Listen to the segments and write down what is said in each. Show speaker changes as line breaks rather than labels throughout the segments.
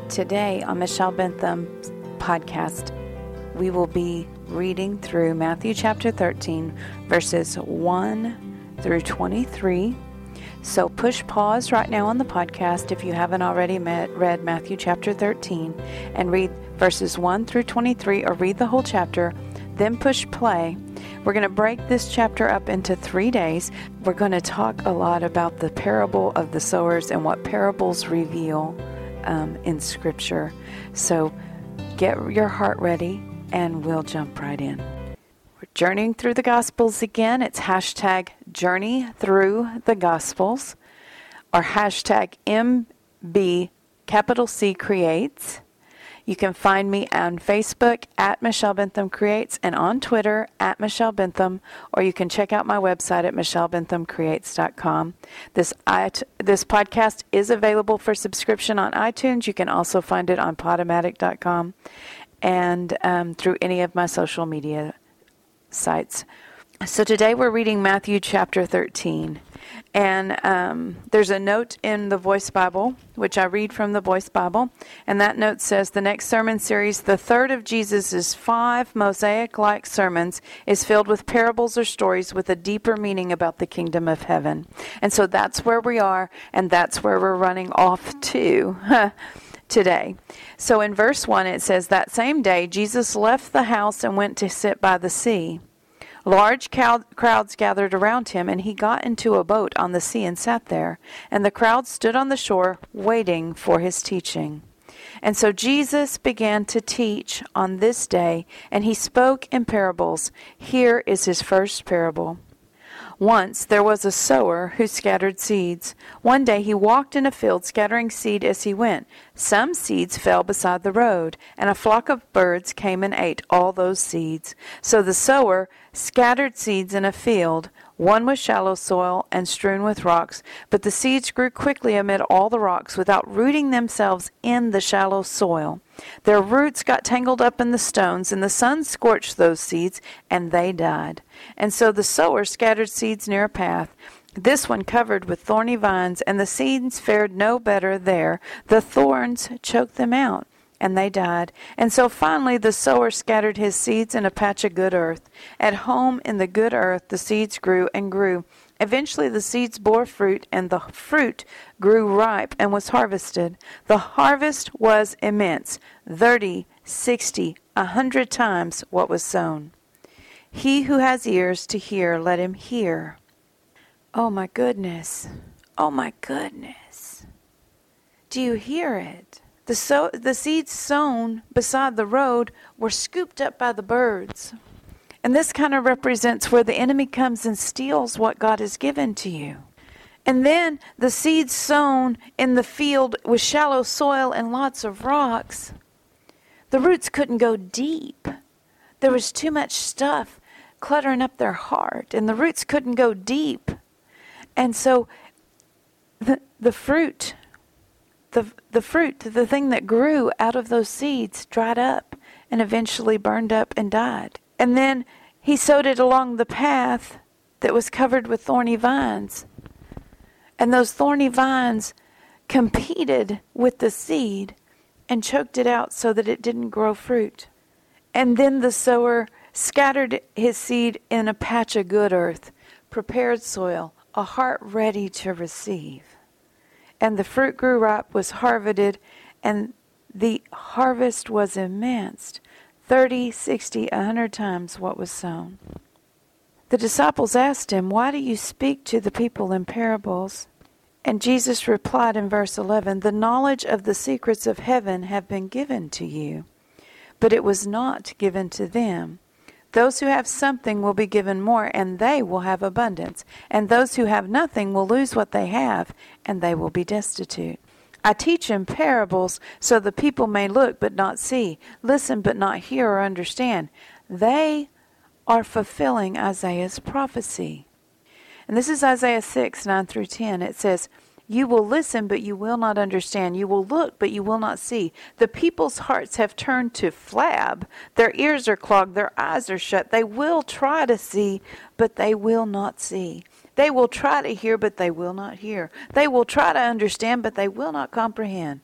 Today on Michelle Bentham's podcast, we will be reading through Matthew chapter 13, verses 1 through 23. So push pause right now on the podcast if you haven't already read Matthew chapter 13 and read verses 1 through 23, or read the whole chapter, then push play. We're going to break this chapter up into 3 days. We're going to talk a lot about the parable of the sowers and what parables reveal in Scripture. So get your heart ready and we'll jump right in. We're journeying through the Gospels again. It's hashtag Journey Through the Gospels, or hashtag MB capital C Creates. You can find me on Facebook at Michelle Bentham Creates and on Twitter at Michelle Bentham, or you can check out my website at michellebenthamcreates.com. This podcast is available for subscription on iTunes. You can also find it on podomatic.com and through any of my social media sites. So today we're reading Matthew chapter 13. And there's a note in the Voice Bible, which I read from the Voice Bible. And that note says, the next sermon series, the third of Jesus' 5 mosaic-like sermons, is filled with parables or stories with a deeper meaning about the kingdom of heaven. And so that's where we are, and that's where we're running off to today. So in verse 1 it says, that same day Jesus left the house and went to sit by the sea. Large crowds gathered around him, and he got into a boat on the sea and sat there. And the crowd stood on the shore, waiting for his teaching. And so Jesus began to teach on this day, and he spoke in parables. Here is his first parable. Once there was a sower who scattered seeds. One day he walked in a field scattering seed as he went. Some seeds fell beside the road, and a flock of birds came and ate all those seeds. So the sower scattered seeds in a field. One was shallow soil and strewn with rocks, but the seeds grew quickly amid all the rocks without rooting themselves in the shallow soil. Their roots got tangled up in the stones, and the sun scorched those seeds, and they died. And so the sower scattered seeds near a path. This one covered with thorny vines, and the seeds fared no better there. The thorns choked them out, and they died. And so finally the sower scattered his seeds in a patch of good earth. At home in the good earth the seeds grew and grew. Eventually the seeds bore fruit, and the fruit grew ripe and was harvested. The harvest was immense, 30, 60, 100 times what was sown. He who has ears to hear, let him hear. Oh my goodness. Oh my goodness. Do you hear it? The seeds sown beside the road were scooped up by the birds. And this kind of represents where the enemy comes and steals what God has given to you. And then the seeds sown in the field with shallow soil and lots of rocks, the roots couldn't go deep. There was too much stuff cluttering up their heart, and the roots couldn't go deep. And so the fruit, the thing that grew out of those seeds, dried up and eventually burned up and died. And then he sowed it along the path that was covered with thorny vines. And those thorny vines competed with the seed and choked it out so that it didn't grow fruit. And then the sower scattered his seed in a patch of good earth, prepared soil, a heart ready to receive. And the fruit grew ripe, was harvested, and the harvest was immense, 30, 60, 100 times what was sown. The disciples asked him, why do you speak to the people in parables? And Jesus replied in verse 11, the knowledge of the secrets of heaven have been given to you, but it was not given to them. Those who have something will be given more, and they will have abundance. And those who have nothing will lose what they have, and they will be destitute. I teach in parables so the people may look but not see, listen but not hear or understand. They are fulfilling Isaiah's prophecy. And this is Isaiah 6, 9 through 10. It says, you will listen, but you will not understand. You will look, but you will not see. The people's hearts have turned to flab. Their ears are clogged. Their eyes are shut. They will try to see, but they will not see. They will try to hear, but they will not hear. They will try to understand, but they will not comprehend.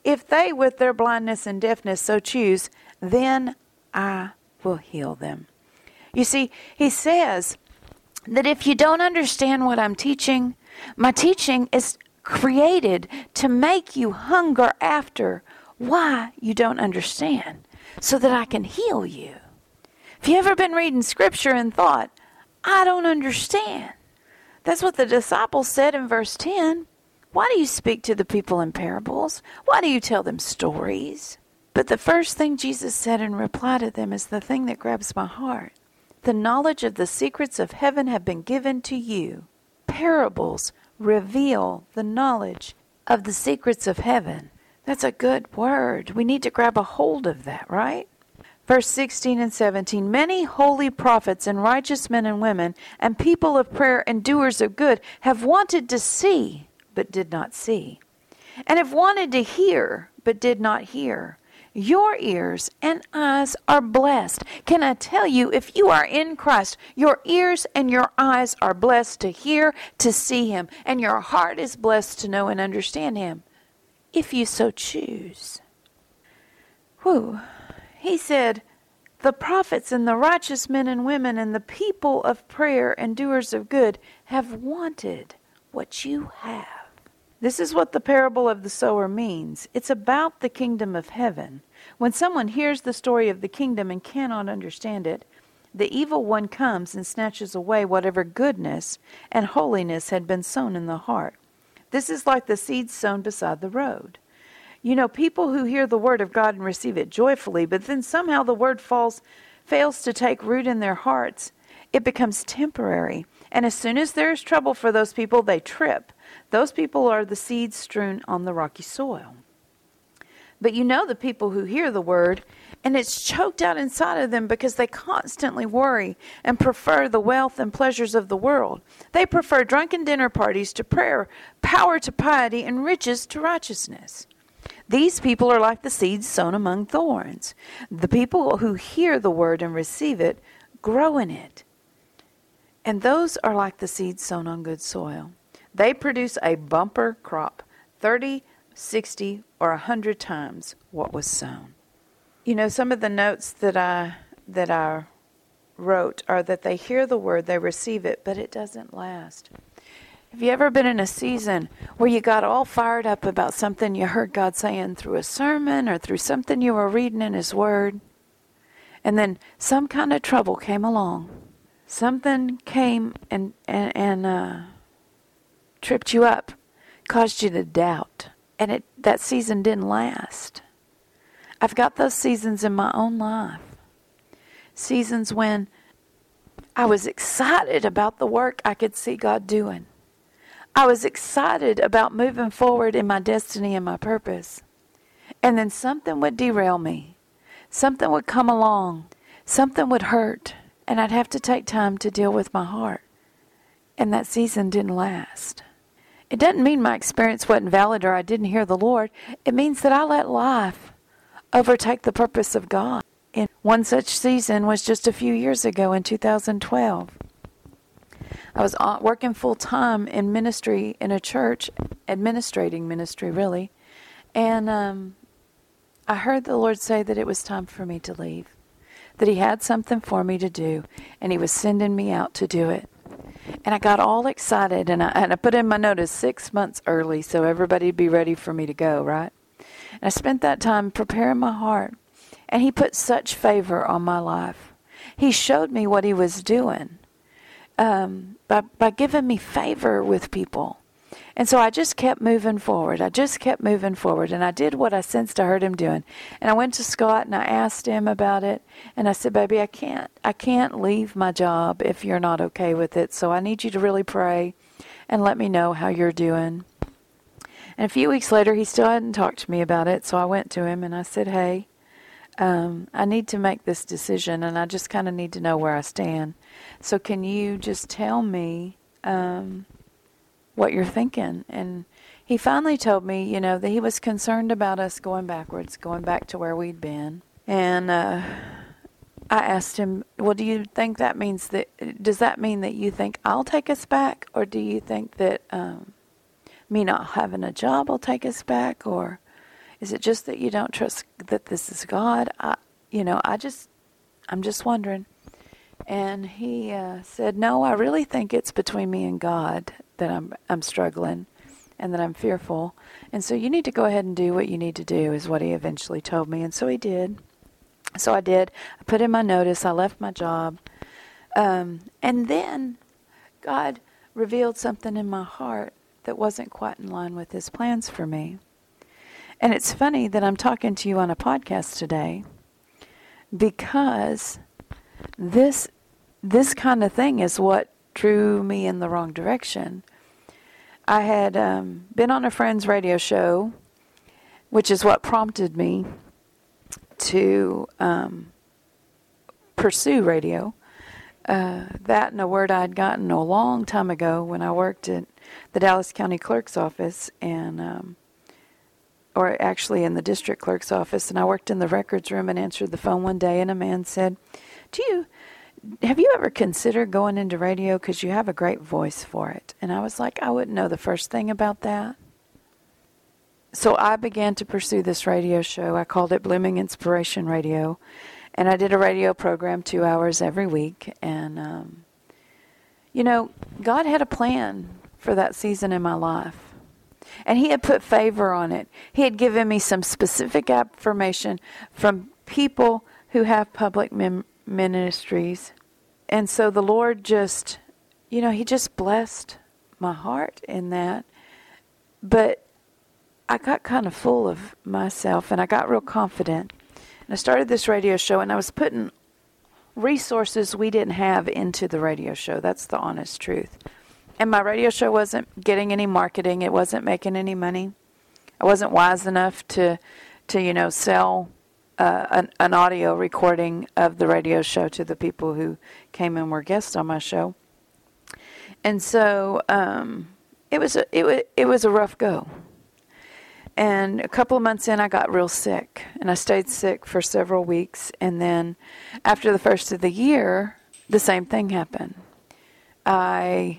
If they with their blindness and deafness so choose, then I will heal them. You see, he says that if you don't understand what I'm teaching, my teaching is created to make you hunger after why you don't understand, so that I can heal you. Have you ever been reading scripture and thought, I don't understand? That's what the disciples said in verse 10. Why do you speak to the people in parables? Why do you tell them stories? But the first thing Jesus said in reply to them is the thing that grabs my heart. The knowledge of the secrets of heaven have been given to you. Parables reveal the knowledge of the secrets of heaven. That's a good word. We need to grab a hold of that, right? Verse 16 and 17, many holy prophets and righteous men and women and people of prayer and doers of good have wanted to see, but did not see, and have wanted to hear, but did not hear. Your ears and eyes are blessed. Can I tell you, if you are in Christ, your ears and your eyes are blessed to hear, to see Him, and your heart is blessed to know and understand Him, if you so choose. Whew. He said, the prophets and the righteous men and women and the people of prayer and doers of good have wanted what you have. This is what the parable of the sower means. It's about the kingdom of heaven. When someone hears the story of the kingdom and cannot understand it, the evil one comes and snatches away whatever goodness and holiness had been sown in the heart. This is like the seeds sown beside the road. You know, people who hear the word of God and receive it joyfully, but then somehow the word fails to take root in their hearts, it becomes temporary. And as soon as there is trouble for those people, they trip. Those people are the seeds strewn on the rocky soil. But you know the people who hear the word, and it's choked out inside of them because they constantly worry and prefer the wealth and pleasures of the world. They prefer drunken dinner parties to prayer, power to piety, and riches to righteousness. These people are like the seeds sown among thorns. The people who hear the word and receive it grow in it. And those are like the seeds sown on good soil. They produce a bumper crop, 30, 60, or 100 times what was sown. You know, some of the notes that I wrote are that they hear the word, they receive it, but it doesn't last. Have you ever been in a season where you got all fired up about something you heard God saying through a sermon or through something you were reading in His Word, and then some kind of trouble came along? Something came and tripped you up, caused you to doubt, and that season didn't last. I've got those seasons in my own life. Seasons when I was excited about the work I could see God doing. I was excited about moving forward in my destiny and my purpose. And then something would derail me. Something would come along. Something would hurt. And I'd have to take time to deal with my heart. And that season didn't last. It doesn't mean my experience wasn't valid or I didn't hear the Lord. It means that I let life overtake the purpose of God. And one such season was just a few years ago in 2012. I was working full-time in ministry in a church, administrating ministry really, and I heard the Lord say that it was time for me to leave, that He had something for me to do, and He was sending me out to do it. And I got all excited, and I put in my notice 6 months early so everybody'd be ready for me to go, right? And I spent that time preparing my heart, and He put such favor on my life. He showed me what He was doing. By giving me favor with people. And so I just kept moving forward. And I did what I sensed I heard Him doing. And I went to Scott and I asked him about it. And I said, baby, I can't leave my job if you're not okay with it. So I need you to really pray and let me know how you're doing. And a few weeks later, he still hadn't talked to me about it. So I went to him and I said, hey, I need to make this decision, and I just kind of need to know where I stand. So can you just tell me what you're thinking? And he finally told me, you know, that he was concerned about us going backwards, going back to where we'd been. And I asked him, well, do you think that means does that mean that you think I'll take us back? Or do you think that me not having a job will take us back? Or, Is it just that you don't trust that this is God? I'm just wondering. And he said, no, I really think it's between me and God that I'm struggling and that I'm fearful. And so you need to go ahead and do what you need to do, is what he eventually told me. And so he did. So I did. I put in my notice. I left my job. And then God revealed something in my heart that wasn't quite in line with his plans for me. And it's funny that I'm talking to you on a podcast today, because this kind of thing is what drew me in the wrong direction. I had been on a friend's radio show, which is what prompted me to pursue radio. That and a word I'd gotten a long time ago when I worked at the Dallas County Clerk's office, and or actually in the district clerk's office, and I worked in the records room and answered the phone one day, and a man said, have you ever considered going into radio, because you have a great voice for it? And I was like, I wouldn't know the first thing about that. So I began to pursue this radio show. I called it Blooming Inspiration Radio. And I did a radio program 2 hours every week. And, God had a plan for that season in my life. And he had put favor on it. He had given me some specific affirmation from people who have public ministries. And so the Lord just, he just blessed my heart in that. But I got kind of full of myself, and I got real confident. And I started this radio show, and I was putting resources we didn't have into the radio show. That's the honest truth. And my radio show wasn't getting any marketing. It wasn't making any money. I wasn't wise enough to sell an audio recording of the radio show to the people who came and were guests on my show. And so it was a rough go. And a couple of months in, I got real sick, and I stayed sick for several weeks. And then after the first of the year, the same thing happened. I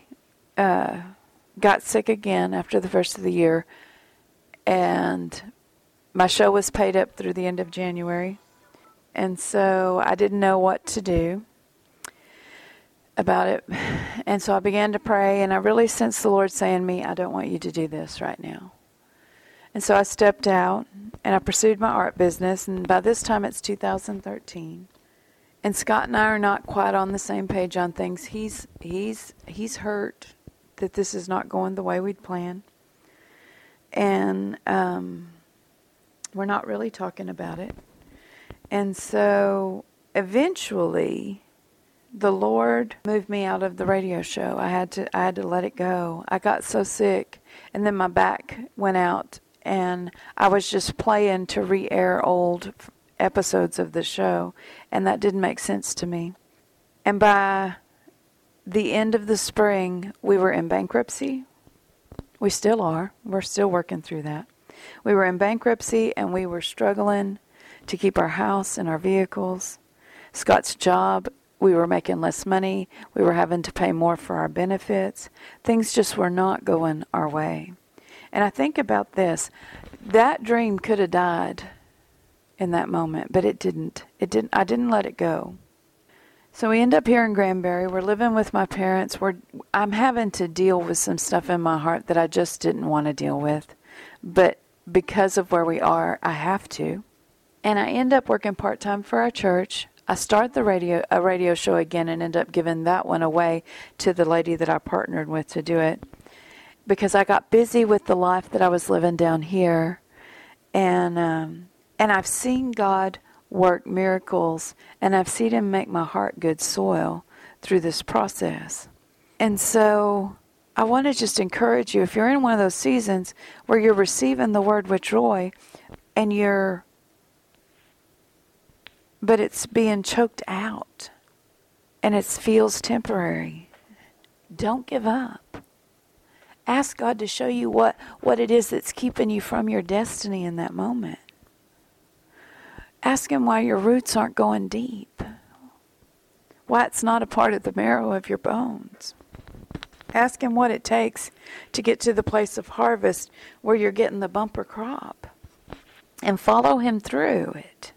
got sick again after the first of the year, and my show was paid up through the end of January. And so I didn't know what to do about it. And so I began to pray, and I really sensed the Lord saying to me, I don't want you to do this right now. And so I stepped out, and I pursued my art business, and by this time it's 2013. And Scott and I are not quite on the same page on things. He's hurt that this is not going the way we'd planned. And we're not really talking about it. And so eventually the Lord moved me out of the radio show. I had to let it go. I got so sick, and then my back went out, and I was just playing to re-air old episodes of the show, and that didn't make sense to me. And by the end of the spring, we were in bankruptcy. We still are. We're still working through that. We were in bankruptcy, and we were struggling to keep our house and our vehicles. Scott's job, we were making less money. We were having to pay more for our benefits. Things just were not going our way. And I think about this. That dream could have died in that moment, but it didn't. I didn't let it go. So we end up here in Granbury. We're living with my parents. I'm having to deal with some stuff in my heart that I just didn't want to deal with. But because of where we are, I have to. And I end up working part-time for our church. I start a radio show again, and end up giving that one away to the lady that I partnered with to do it, because I got busy with the life that I was living down here. And I've seen God work miracles, and I've seen him make my heart good soil through this process. And so I want to just encourage you, if you're in one of those seasons where you're receiving the word with joy, and but it's being choked out, and it feels temporary, don't give up. Ask God to show you what it is that's keeping you from your destiny in that moment. Ask him why your roots aren't going deep. Why it's not a part of the marrow of your bones. Ask him what it takes to get to the place of harvest where you're getting the bumper crop. and follow him through it.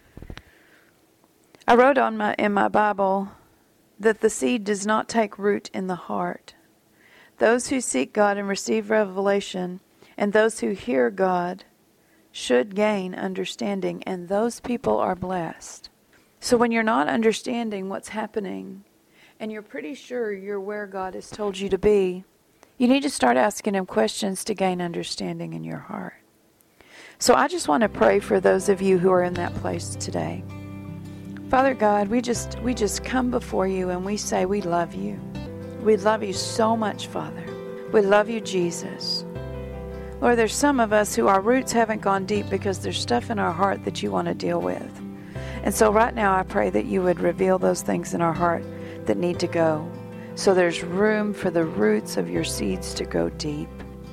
I wrote in my Bible that the seed does not take root in the heart. Those who seek God and receive revelation, and those who hear God, should gain understanding, and those people are blessed. So when you're not understanding what's happening, and you're pretty sure you're where God has told you to be, you need to start asking him questions to gain understanding in your heart. So I just want to pray for those of you who are in that place today. Father God, we just come before you and we say we love you. We love you so much, Father. We love you, Jesus. Lord, there's some of us who our roots haven't gone deep because there's stuff in our heart that you want to deal with. And so right now I pray that you would reveal those things in our heart that need to go. So there's room for the roots of your seeds to go deep.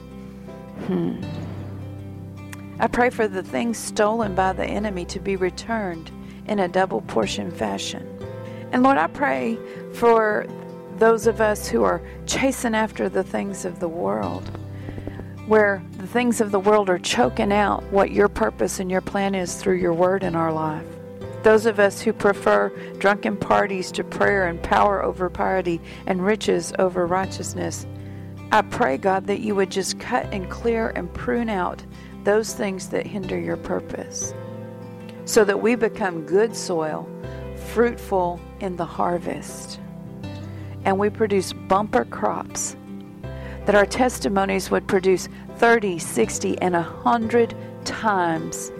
I pray for the things stolen by the enemy to be returned in a double portion fashion. And Lord, I pray for those of us who are chasing after the things of the world, where the things of the world are choking out what your purpose and your plan is through your word in our life. Those of us who prefer drunken parties to prayer and power over piety and riches over righteousness, I pray, God, that you would just cut and clear and prune out those things that hinder your purpose, so that we become good soil, fruitful in the harvest, and we produce bumper crops, that our testimonies would produce 30, 60, and 100 times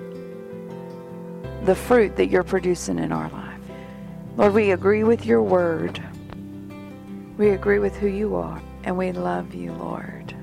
the fruit that you're producing in our life. Lord, we agree with your word. We agree with who you are, and we love you, Lord.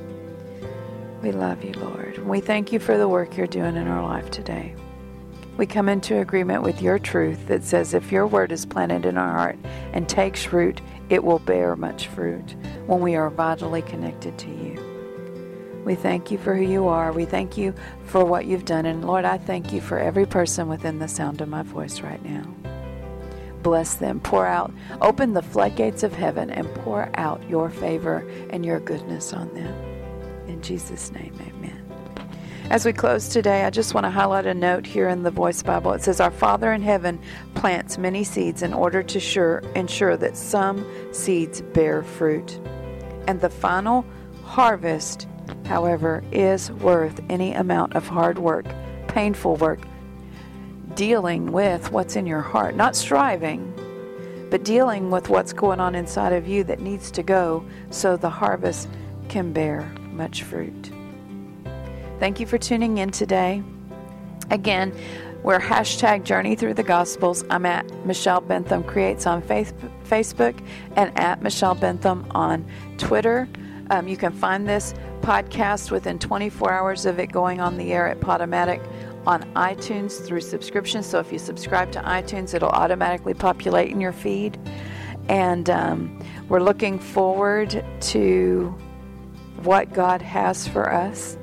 We love you, Lord. We thank you for the work you're doing in our life today. We come into agreement with your truth that says if your word is planted in our heart and takes root, it will bear much fruit when we are vitally connected to you. We thank you for who you are. We thank you for what you've done. And Lord, I thank you for every person within the sound of my voice right now. Bless them. Pour out, open the floodgates of heaven and pour out your favor and your goodness on them. In Jesus' name, amen. As we close today, I just want to highlight a note here in the Voice Bible. It says, our Father in heaven plants many seeds in order to ensure that some seeds bear fruit. And the final harvest, however, is worth any amount of hard work, painful work, dealing with what's in your heart. Not striving, but dealing with what's going on inside of you that needs to go so the harvest can bear much fruit. Thank you for tuning in today. Again, we're #Journey Through the Gospels. I'm at Michelle Bentham Creates on Facebook and at Michelle Bentham on Twitter. You can find this podcast within 24 hours of it going on the air at Podomatic on iTunes through subscription. So if you subscribe to iTunes, it'll automatically populate in your feed. And we're looking forward to what God has for us.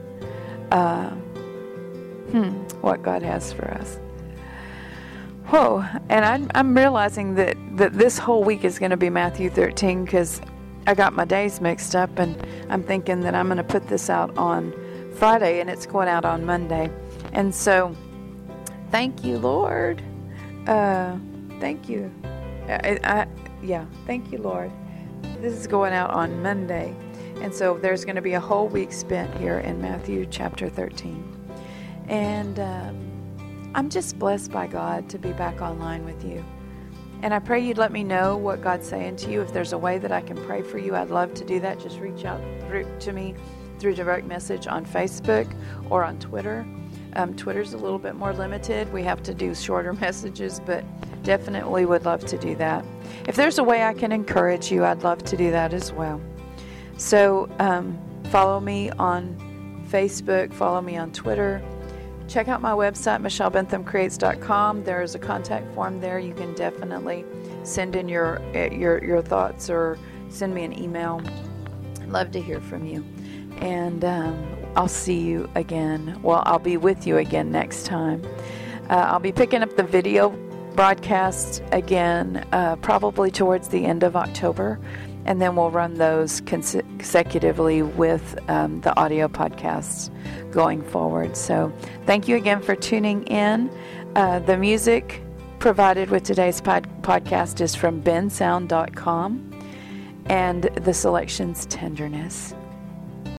What God has for us. Whoa, and I'm realizing that this whole week is going to be Matthew 13 because I got my days mixed up, and I'm thinking that I'm going to put this out on Friday and it's going out on Monday. And so, thank you, Lord. Thank you. Thank you, Lord. This is going out on Monday. And so there's going to be a whole week spent here in Matthew chapter 13. And I'm just blessed by God to be back online with you. And I pray you'd let me know what God's saying to you. If there's a way that I can pray for you, I'd love to do that. Just reach out to me through direct message on Facebook or on Twitter. Twitter's a little bit more limited. We have to do shorter messages, but definitely would love to do that. If there's a way I can encourage you, I'd love to do that as well. So follow me on Facebook, follow me on Twitter. Check out my website, michellebenthamcreates.com. There is a contact form there. You can definitely send in your thoughts or send me an email. I'd love to hear from you. And I'll see you again. Well, I'll be with you again next time. I'll be picking up the video broadcast again probably towards the end of October. and then we'll run those consecutively with the audio podcasts going forward. So thank you again for tuning in. The music provided with today's podcast is from bensound.com, and the selection's Tenderness.